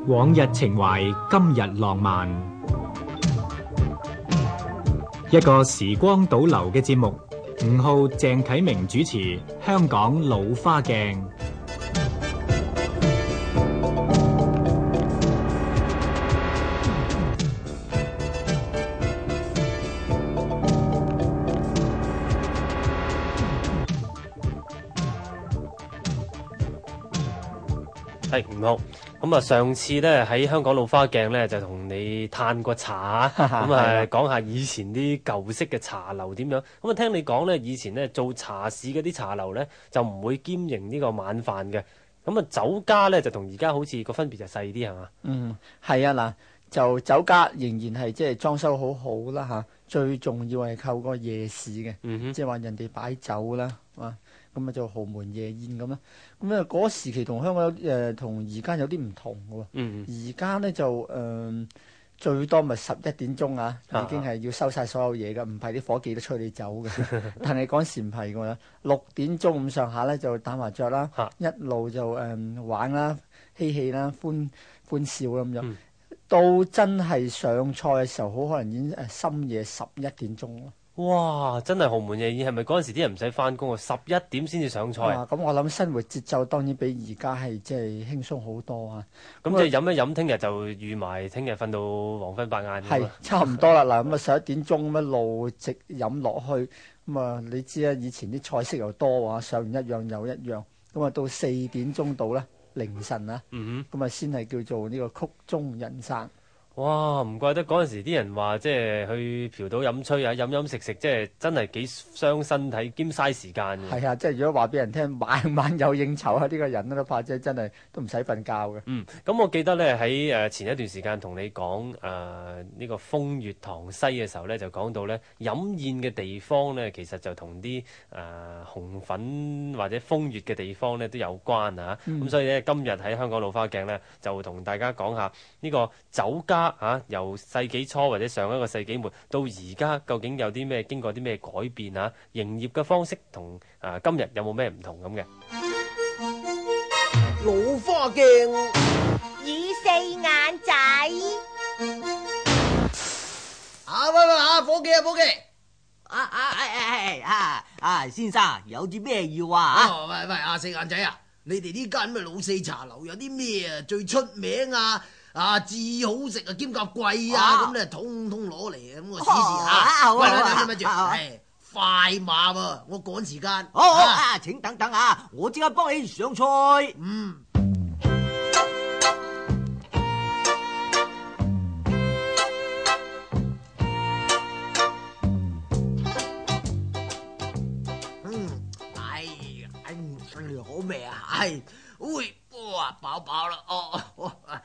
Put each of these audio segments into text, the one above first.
往日情懷，今日浪漫。一個時光倒流嘅節目，5號鄭啟明主持《香港老花鏡》。 係5號，咁啊上次咧喺香港老花鏡咧就同你嘆過茶咁啊講下以前啲舊式嘅茶樓點樣。咁啊聽你講咧，以前咧做茶市嗰啲茶樓咧就唔會兼營呢個晚飯嘅。咁啊酒家咧就同而家好似個分別就細啲係嘛？ 係啊嗱，就酒家仍然係即係裝修好好啦嚇，最重要係靠個夜市嘅，即係話人哋擺酒啦，咁啊就豪門夜宴咁啦。咁啊嗰時期同香港同而家有啲唔同嘅喎。而家咧就最多咪11點鐘已經係要收晒所有嘢㗎，唔係啲伙計都催你走嘅。但係嗰時唔係㗎，6點鐘咁上下咧就打麻雀啦，一路就玩啦、嬉戲啦、歡笑啦咁樣。到真係上菜嘅時候，好可能已經深夜11點鐘咯。 哇！真係豪門夜宴，係咪嗰陣時啲人唔使翻工啊？11點先至上菜。 咁我諗生活節奏當然比而家係即係輕鬆好多啊。 咁即係飲一飲，聽日就預埋聽日瞓到黃昏白晏。 係差唔多啦。嗱，咁啊11點鐘咁一路直飲落去，咁啊你知啊，以前啲菜式又多啊，上完一樣又一樣，咁啊到4點鐘到啦，凌晨啊，咁啊先係叫做呢個曲終人散。 哇！唔怪得嗰陣時啲人話，即係去嫖賭飲吹啊，飲飲食食，即係真係幾傷身體兼嘥時間嘅。 係啊，即係如果話俾人聽晚晚有應酬啊，呢個人都怕即係真係都唔使瞓覺嘅。 咁我記得咧喺前一段時間同你講呢個風月堂西嘅時候咧，就講到咧飲宴嘅地方咧，其實就同啲紅粉或者風月嘅地方咧都有關啊。咁所以咧今日喺香港老花鏡咧，就同大家講下呢個酒家。由世紀初或者上一個世紀末到而家，究竟有啲咩經過啲咩改變啊？營業嘅方式同今日有冇咩唔同咁嘅？ 老花鏡與四眼仔喂，伙計先生有啲咩要啊？ 喂，四眼仔啊，你哋呢間咩老四茶樓有啲咩最出名啊？至好食啊，兼夾貴啊，咁咧通通攞嚟咁我試試下。喂，咪住，快馬喎，我趕時間。 請等等啊，我即刻幫你上菜。 好味啊！哇，飽啦！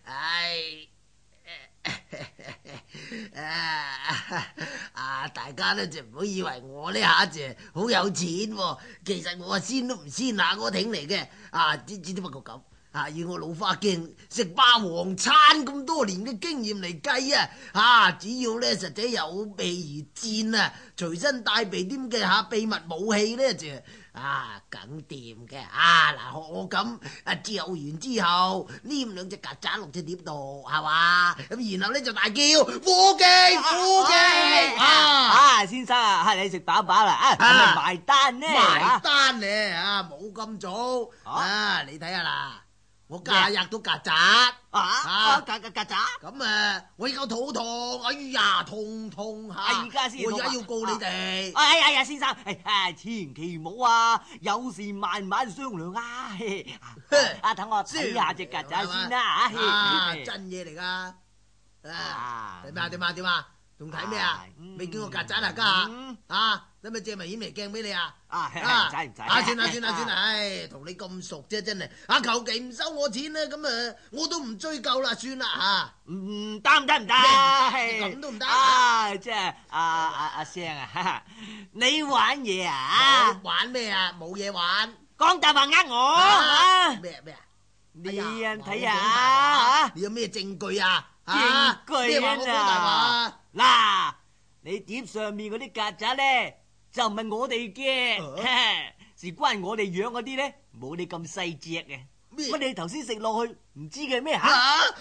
大家咧就唔好以為我呢下就好有錢喎，其實我先都唔先下我挺嚟嘅。只不過咁。以我老花鏡食霸王餐咁多年嘅經驗嚟計只要咧實際有備而戰隨身帶備啲嘅秘密武器咧就梗掂嘅。學我咁嚼完之後黏兩隻曱甴落隻碟度係嘛，咁然後咧就大叫伙計先生你食飽飽啦，係咪埋單呢？ 埋單咧冇咁早你睇下啦。我假日都曱甴， 曱甴， 咁我依家肚痛，哎呀痛嚇！我而家要告你哋。 先生，千祈唔好有事慢慢商量等我睇下隻曱甴先啦真嘢嚟㗎。點啊？仲睇咩未見過曱甴家下使咪借埋顯微鏡俾你唔使算啦，同你咁熟啫，真係求其唔收我錢啦，咁我都唔追究啦，算啦唔得， 咁都唔得即係阿聲你玩嘢玩咩冇嘢玩， 講大話我咩你睇下你有咩證據證據嗱，你碟上面嗰啲曱甴咧就唔係我哋嘅，事關我哋養嗰啲咧冇你咁細隻嘅。 乜你頭先食落去唔知嘅咩嚇？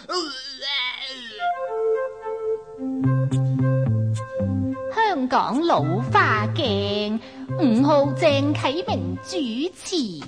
香港老花鏡，5號鄭啟明主持。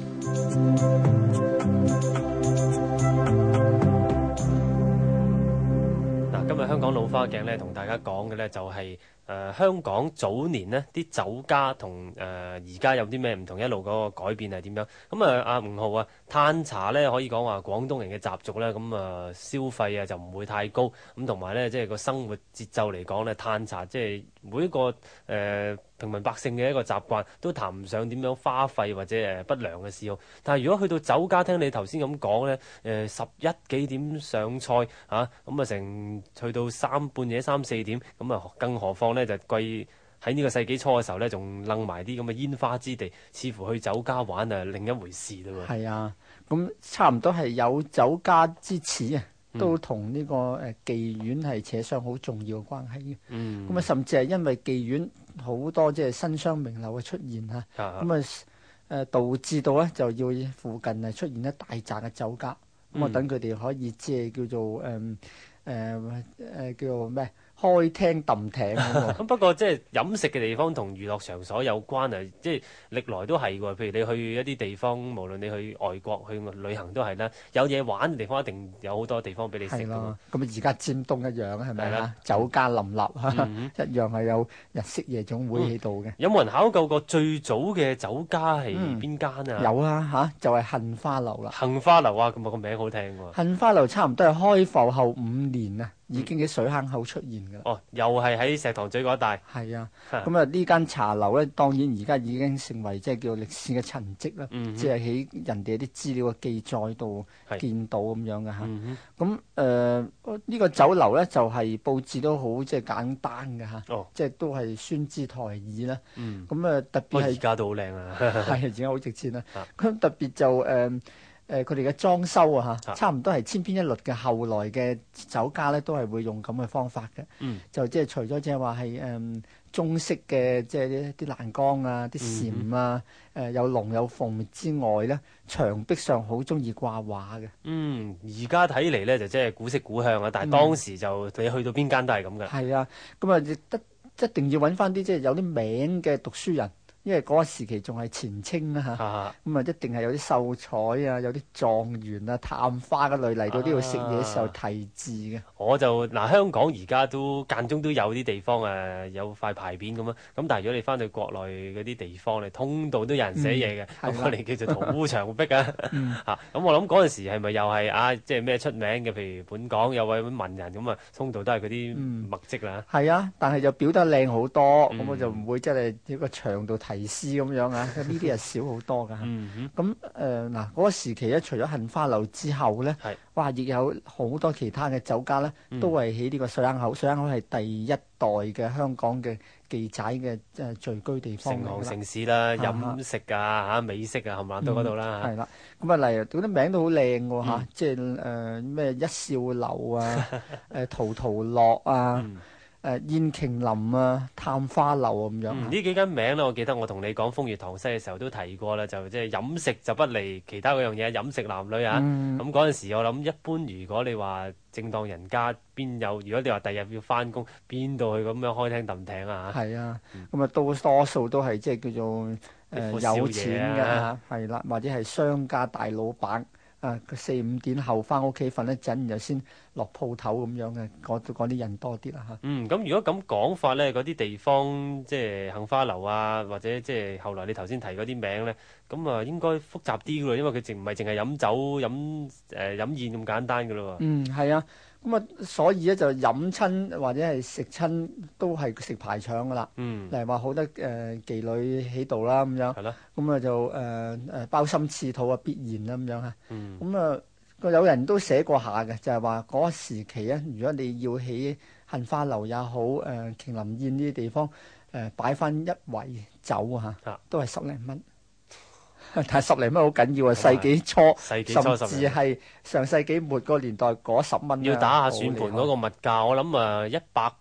今日香港老花鏡咧，同大家講嘅咧就係香港早年呢啲酒家同而家有啲咩唔同，一路嗰個改變係點樣？咁阿吳浩啊，嘆茶咧可以講話廣東人嘅習俗咧，咁消費就唔會太高，咁同埋咧即係個生活節奏嚟講咧，嘆茶即係每一個平民百姓嘅一個習慣，都談唔上點樣花費或者不良嘅嗜好。但係如果去到酒家，聽你頭先咁講咧，11幾點上菜嚇，咁成去到半夜3、4點，咁更何況咧就貴喺呢個世紀初嘅時候咧，仲掕埋啲咁嘅煙花之地，似乎去酒家玩另一回事嘞喎。 係啊，咁差唔多係有酒家之始啊，都同呢個妓院係扯上好重要嘅關係嘅。咁啊，甚至係因為妓院好多即係新商名流嘅出現嚇，咁導致到咧就要附近出現一大紮嘅酒家，咁啊等佢哋可以即係叫做叫做咩？開廳揼艇咁不過即係飲食嘅地方同娛樂場所有關啊！即係歷來都係喎。譬如你去一啲地方，無論你去外國去旅行都係啦，有嘢玩嘅地方一定有好多地方俾你食㗎嘛。 咁而家尖東一樣係咪啊？酒家林立一樣係有日式夜總會喺度嘅。 有冇人考究過最早嘅酒家係邊間啊？ 有啊就係杏花樓啦。 杏花樓啊，咁個名好聽喎。 杏花樓差唔多係開埠後5年啊，已經喺水坑口出現㗎啦。 哦，又係喺石塘咀嗰一帶。 係啊，咁呢間茶樓咧，當然而家已經成為即係叫歷史嘅陳跡啦。即係喺人哋啲資料嘅記載度見到咁樣嘅嚇。咁呢個酒樓咧就係佈置都好即係簡單嘅嚇。即係都係酸枝台椅啦。咁特別係而家都好靚啊。 係而家好值錢啦。咁特別就佢哋嘅裝修差唔多係千篇一律嘅。後來嘅酒家咧都係會用咁嘅方法嘅。就即係除咗即係話係中式嘅即係啲欄杆啊、啲簾啊、有龍有鳳之外咧，牆壁上好中意掛畫嘅。 而家睇嚟咧就即係古色古香啊，但係當時就你去到邊間都係咁嘅。 係啊，咁一定要揾翻啲即係有啲名嘅讀書人。因為嗰個時期仲係前清啦咁一定係有啲秀才啊，有啲狀元啊、探花嘅類嚟到呢度食嘢時候題字嘅。 我就香港而家都間中都有啲地方有塊牌匾咁啊。咁但係如果你翻到國內嗰啲地方咧，通道都有人寫嘢嘅，咁我哋叫做圖污牆壁啊。咁我諗嗰陣時係咪又係即係咩出名嘅？譬如本港有位文人咁啊，通道都係嗰啲墨跡啦。 係啊，但係就表得靚好多，咁我就唔會即係喺個牆度題詩咁樣啊，呢啲係少好多噶。咁嗰個時期咧，除咗杏花樓之後咧，哇，亦有好多其他嘅酒家咧，都係喺呢個水坑口。水坑口係第一代嘅香港嘅妓仔嘅聚居地方。 成行成市啦，飲食美食冚唪唥到嗰度啦。 係啦，咁例如嗰啲名都好靚喎嚇，即係咩一笑樓啊、陶陶樂啊。燕瓊林啊、探花樓咁樣。 呢幾間名咧，我記得我同你講風月堂西嘅時候都提過啦，就即係飲食就不離其他嗰樣嘢，飲食男女啊。咁嗰陣時我諗一般，如果你話正當人家邊有，如果你話第日要翻工，邊度去咁樣開廳揼艇啊？ 係啊，咁多數都係即係叫做有錢嘅係啦，或者係商家大老闆。佢4、5點後翻屋企瞓一陣，然後先落鋪頭咁樣嘅，嗰啲人多啲啦嚇。 咁如果咁講法咧，嗰啲地方即係杏花樓啊，或者即係後來你頭先提嗰啲名咧，咁應該複雜啲嘅咯，因為佢唔係淨係飲酒飲宴咁簡單嘅咯喎。 係啊。所以咧就飲親或者係食親都係食排場噶啦。例如話好多妓女喺度啦咁樣。係咯。咁就鮑參翅肚啊必然啦咁樣嚇。有人都寫過下嘅，就係話嗰個時期咧，如果你要起杏花樓也好，瓊林宴呢啲地方擺翻一圍酒都係10零蚊。但係10零蚊好緊要啊！世紀初甚至係上世紀末個年代嗰10蚊。 要打下算盤嗰個物價，我諗100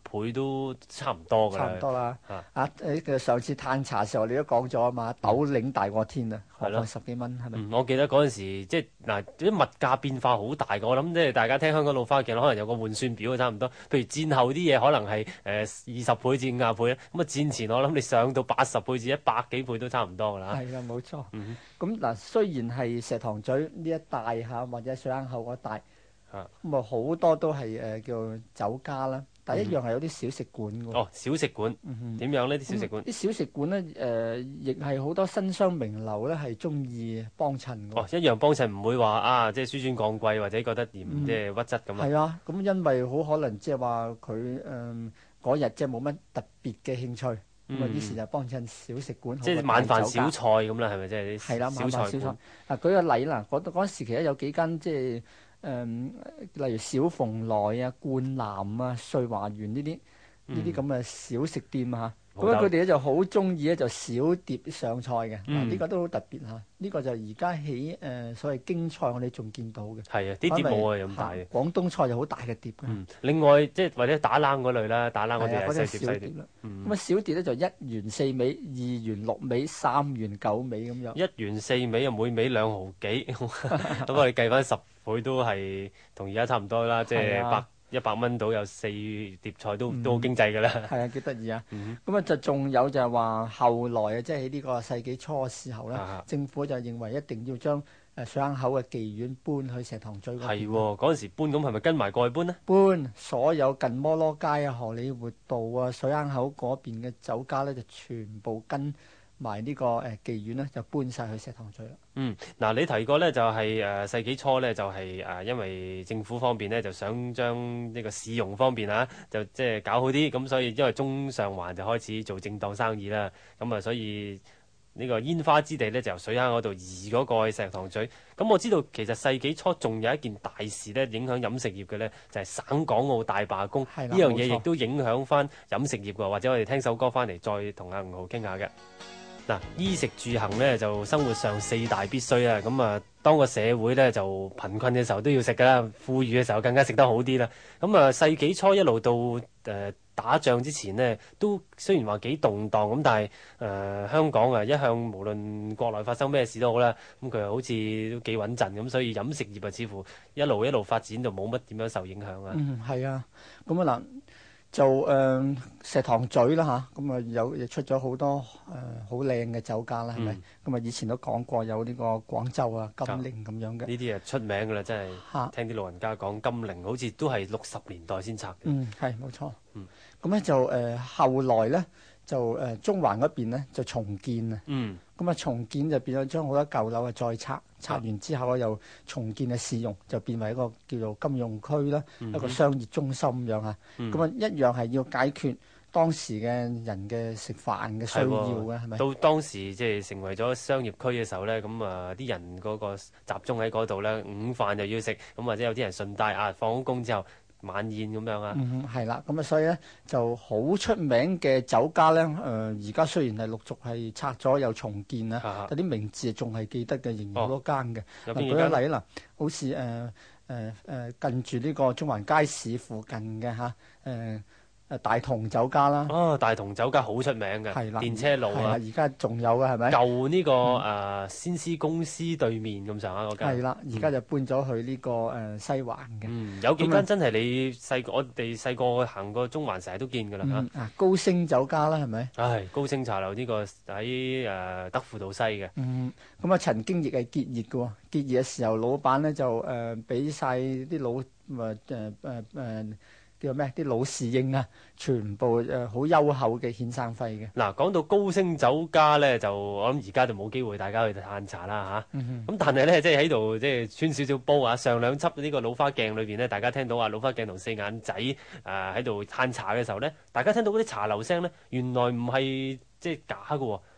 倍都差唔多㗎啦。 差唔多啦。 啊上次嘆茶時候你都講咗啊嘛，斗零大過天啊，何係咯況10幾蚊係咪？ 我記得嗰陣時即係嗱啲物價變化好大嘅，我諗即係大家聽香港老花鏡可能有個換算表差唔多。譬如戰後啲嘢可能係20倍至50倍咧，咁啊戰前我諗你上到80倍至100幾倍都差唔多㗎啦。 係啦，冇錯。咁嗱，雖然係石塘咀呢一帶嚇，或者水坑口嗰帶，咁啊好多都係叫酒家啦。但一樣係有啲小食館㗎喎。 哦，小食館點樣呢？啲小食館啲小食館咧亦係好多新商名流咧係中意幫襯㗎喎。 哦，一樣幫襯，唔會話即係紆尊降貴或者覺得嫌即係屈質咁啊。 係啊，咁因為好可能即係話佢嗰日即係冇乜特別嘅興趣，咁啊於是就幫襯小食館， 即係晚飯小菜咁啦，係咪即係啲係啦， 小菜館？ 舉個例啦，嗰時期咧有幾間即係例如小鳳來啊、冠南啊、瑞華園呢啲咁嘅小食店啊，咁佢哋咧就好中意咧就小碟上菜嘅，呢個都好特別嚇。呢個就而家喺所謂京菜我哋仲見到嘅。 係啊，啲碟冇啊咁大嘅。 廣東菜就好大嘅碟嘅。 另外即係或者打冷嗰類啦，打冷嗰啲係細碟啦。咁啊小碟咧就1元4味、2元6味、3元9味咁樣。 1元4味啊，每味2毫幾，咁我哋計翻10倍都係同而家差唔多啦，即係100蚊到有4碟菜都好經濟㗎啦。 係啊，幾得意啊！咁啊就仲有就係話後來啊，即係喺呢個世紀初嘅時候咧，政府就認為一定要將水坑口嘅妓院搬去石塘咀嗰邊。 係喎，嗰陣時搬咁係咪跟埋過去搬呢？ 搬所有近摩羅街啊、荷里活道啊、水坑口嗰邊嘅酒家咧，就全部跟埋呢個妓院咧，就搬晒去石塘咀啦。 嗱，你提過咧就係世紀初咧就係因為政府方面咧就想將呢個市容方面就即係搞好啲，咁所以因為中上環就開始做正當生意啦，咁啊所以呢個煙花之地咧就由水坑嗰度移咗過去石塘咀。咁我知道其實世紀初仲有一件大事咧影響飲食業嘅咧，就係省港澳大罷工，呢樣嘢亦都影響翻飲食業㗎。或者我哋聽首歌翻嚟再同阿吳浩傾下嘅。嗱，衣食住行咧就生活上4大必須啊！咁啊，當個社會咧就貧困嘅時候都要食噶啦，富裕嘅時候更加食得好啲啦。咁啊，世紀初一路到打仗之前呢，都雖然話幾動盪咁，但係香港啊一向無論國內發生咩事都好啦，咁佢好似都幾穩陣咁，所以飲食業啊似乎一路發展就冇乜點樣受影響啊。 係啊，咁啊嗱。就石塘咀啦嚇，咁啊亦出咗好多好靚嘅酒家啦，係咪？咁啊以前都講過有呢個廣州啊金陵咁樣嘅。 呢啲啊出名㗎啦，真係聽啲老人家講金陵好似都係60年代先拆嘅。 係冇錯。咁咧就後來咧就中環嗰邊咧就重建啊。咁啊重建就變咗將好多舊樓啊再拆完之後又重建嘅市容，就變為一個叫做金融區啦，一個商業中心咁樣嚇。咁啊一樣係要解決當時嘅人嘅食飯嘅需要嘅，係咪？ 到當時即係成為咗商業區嘅時候咧，咁啊啲人嗰個集中喺嗰度咧，午飯又要食，咁或者有啲人順帶放咗工之後晚宴咁樣啊。 係啦，咁啊所以咧就好出名嘅酒家咧，而家雖然係陸續係拆咗又重建啊，但啲名字仲係記得嘅，仍然好多間嘅。舉個例啦，好似近住呢個中環街市附近嘅大同酒家啦。 大同酒家好出名嘅，電車路啊， 而家仲有嘅係咪？ 舊呢個先施公司對面咁上下嗰間。 係啦，而家就搬咗去呢個西環嘅。 有幾間真係你我哋細個行過中環成日都見㗎啦嚇。 高升酒家啦，係咪？ 高升茶樓呢個喺德輔道西嘅。 咁啊曾經亦係結業嘅喎，結業嘅時候老闆咧就俾晒啲老叫咩？啲老侍應啊，全部好優厚嘅遣散費嘅。 嗱，講到高升酒家咧，就我諗而家就冇機會大家去嘆茶啦嚇。咁但係咧，即係喺度即係穿少少煲啊。上兩輯呢個老花鏡裏邊咧，大家聽到老花鏡同四眼仔喺度嘆茶嘅時候咧，大家聽到嗰啲茶樓聲咧，原來唔係即係假嘅喎。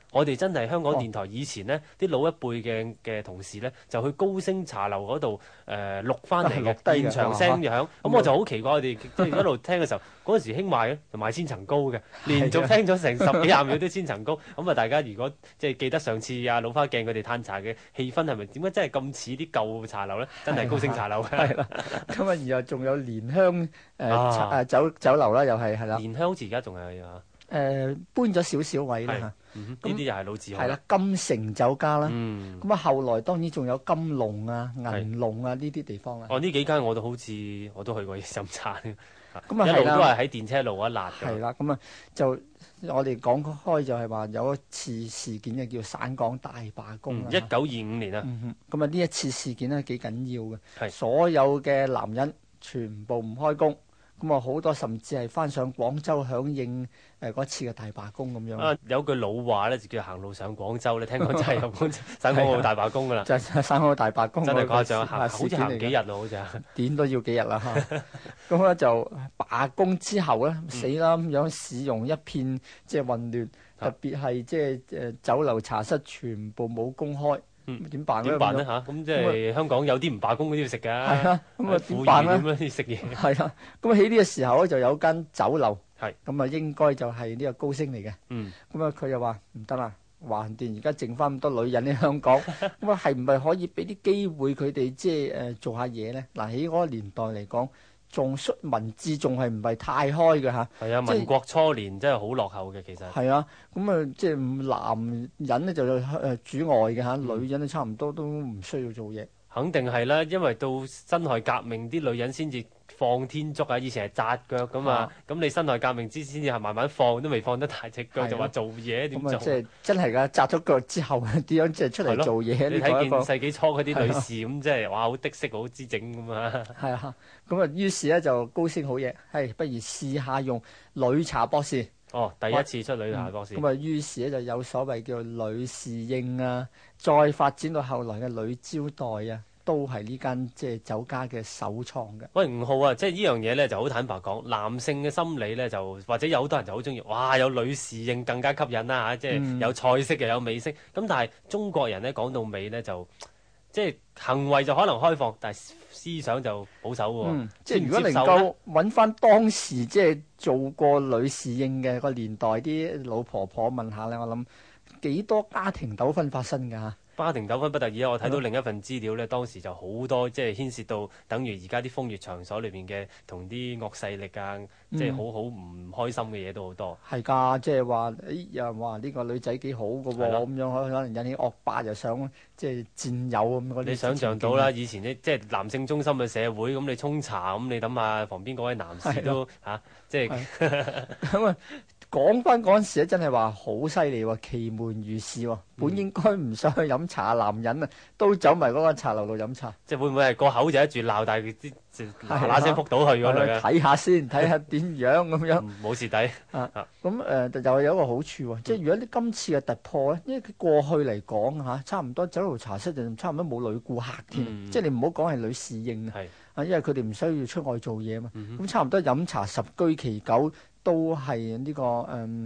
我哋真係香港電台以前呢啲老一輩嘅同事呢，就去高升茶樓嗰度錄翻嚟嘅現場聲響。咁我就好奇怪，我哋即係一路聽嘅時候，嗰陣時興賣嘅就賣千層糕嘅，連續聽咗成10幾20秒都千層糕。咁啊，大家如果即係記得上次啊老花鏡佢哋嘆茶嘅氣氛係咪點解真係咁似啲舊茶樓呢？真係高升茶樓嘅。 係啦，咁啊，然後仲有蓮香酒樓啦，又係啦。 蓮香好似而家仲係啊。 搬咗少少位啦嚇， 呢啲又係老字號。 係啦，金城酒家啦，咁啊後來當然仲有金龍啊、銀龍啊呢啲地方啦。 哦，呢幾間我都好似我都去過飲茶嘅， 咁啊一路都係喺電車路一辣嘅。 係啦，咁啊就我哋講開就係話有一次事件嘅叫省港大罷工啦。 1925年啊， 咁啊呢一次事件咧幾緊要嘅，所有嘅男人全部唔開工。咁啊，好多甚至係翻上廣州響應嗰次嘅大罷工咁樣。 有句老話咧，就叫行路上廣州咧。聽講真係有省港澳大罷工噶啦， 就係省港澳大罷工。 真係誇張，好似行幾日咯，好似點都要幾日啦嚇。咁咧就罷工之後咧，死啦咁樣，市容一片即係混亂，特別係即係酒樓茶室全部冇工開。點辦咧？ 嚇？咁即係香港有啲唔罷工嗰啲要食㗎。係啊，咁啊點辦咧？ 點樣食嘢？ 係啊，咁喺呢個時候咧就有間酒樓， 係咁啊應該就係呢個高升嚟嘅。咁啊佢又話唔得啦，橫掂而家剩翻咁多女人喺香港，咁啊係唔係可以俾啲機會佢哋即係做下嘢咧？嗱喺嗰個年代嚟講。仲文字仲係唔係太開嘅嚇？ 係啊，民國初年真係好落後嘅其實。 係啊，咁啊即係男人咧就主外嘅嚇，女人咧差唔多都唔需要做嘢。 肯定係啦，因為到辛亥革命啲女人先至放天竺啊，以前係紮腳噶嘛，咁你辛亥革命之先至係慢慢放，都未放得大隻腳就話做嘢點做？ 咁啊即係真係㗎，紮咗腳之後點樣即係出嚟做嘢？ 你睇見世紀初嗰啲女士咁，即係哇好的色好姿整咁啊！ 係啊，咁啊於是咧就高升好嘢，不如試下用女茶博士。 哦，第一次出女茶博士。 咁啊於是咧就有所謂叫女侍應啊，再發展到後來嘅女招待啊。都係呢間即係酒家嘅首創嘅。 喂，吳浩啊，即係呢樣嘢咧就好坦白講，男性嘅心理咧就或者有好多人就好中意，哇有女侍應更加吸引啦嚇，即係有菜式又有美式。咁但係中國人咧講到尾咧就即係行為就可能開放，但係思想就保守喎。 即係如果能夠揾翻當時即係做過女侍應嘅個年代啲老婆婆問下咧，我諗幾多家庭糾紛發生㗎嚇。 家庭糾紛不特止啊！我睇到另一份資料咧，當時就好多即係牽涉到，等於而家啲風月場所裏邊嘅同啲惡勢力啊，即係好唔開心嘅嘢都好多。 係㗎，即係話有人話呢個女仔幾好㗎喎，咁樣可能引起惡霸又想即係佔有咁嗰啲。 你想象到啦，以前即係男性中心嘅社會，咁你沖茶咁，你諗下旁邊嗰位男士都嚇，即係咁啊！講翻嗰陣時咧，真係話好犀利喎，奇門如市喎。本應該唔想去飲茶，男人啊都走埋嗰間茶樓度飲茶。 即係會唔會係個口就一住鬧，但係啲嗱嗱聲撲到去嗰類啊？ 睇下先，睇下點樣咁樣。 冇蝕底咁又有一個好處喎，即係如果你今次嘅突破咧，因為佢過去嚟講嚇，差唔多酒樓茶室就差唔多冇女顧客添，即係你唔好講係女侍應啊，因為佢哋唔需要出外做嘢嘛。咁差唔多飲茶十居其九。都係呢個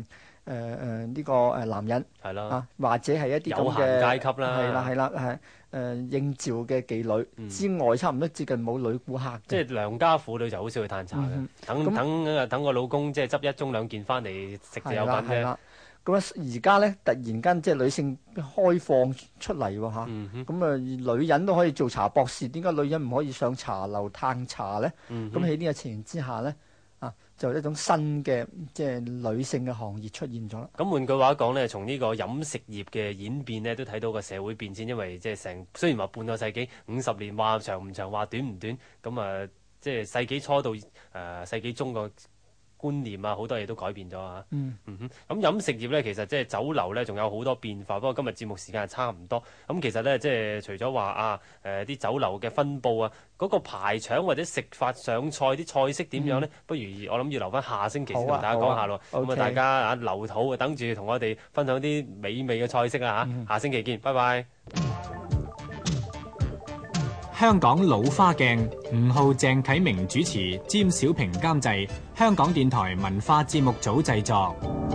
男人係啦， 或者係一啲咁嘅有閒階級啦， 係啦，應召嘅妓女之外，差唔多接近冇女顧客。 即係良家婦女就好少去嘆茶嘅，等個老公即係執一盅兩件翻嚟食就有品啫。 咁啊，而家咧突然間即係女性開放出嚟喎嚇，咁女人都可以做茶博士，點解女人唔可以上茶樓嘆茶咧？咁喺呢個情形之下咧。就一種新嘅即係女性嘅行業出現咗啦。 咁換句話講咧，從呢個飲食業嘅演變咧，都睇到個社會變遷。因為即係雖然話半個世紀50年，話長唔長，話短唔短，咁啊，即係世紀初到世紀中個觀念啊，好多嘢都改變咗嚇。咁飲食業咧，其實即係酒樓咧，仲有好多變化。不過今日節目時間係差唔多。咁其實咧，即係除咗話啲酒樓嘅分佈啊，嗰個排場或者食法上菜啲菜式點樣咧？不如我諗要留翻下星期先同大家講下咯。咁啊，大家留肚啊，等住同我哋分享啲美味嘅菜式啊嚇。下星期見，拜拜。 香港老花鏡，吳浩、鄭啟明主持，詹小平監製，香港電台文化節目組製作。